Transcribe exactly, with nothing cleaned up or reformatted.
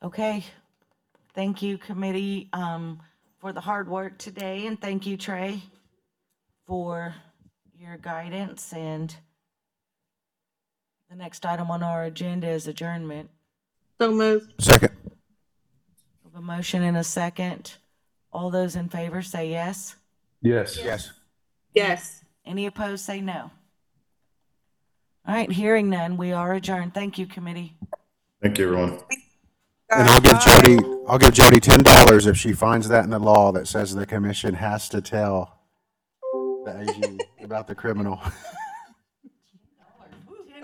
Okay. Thank you, committee, um, for the hard work today, and thank you, Trey, for your guidance. And the next item on our agenda is adjournment. So moved. Second. We have a motion and a second. All those in favor say yes. Yes. Yes. Yes. Any opposed, say no. All right, hearing none, we are adjourned. Thank you, committee. Thank you, everyone. And I'll give Jody, I'll give Jody ten dollars if she finds that in the law that says the commission has to tell the A G about the criminal.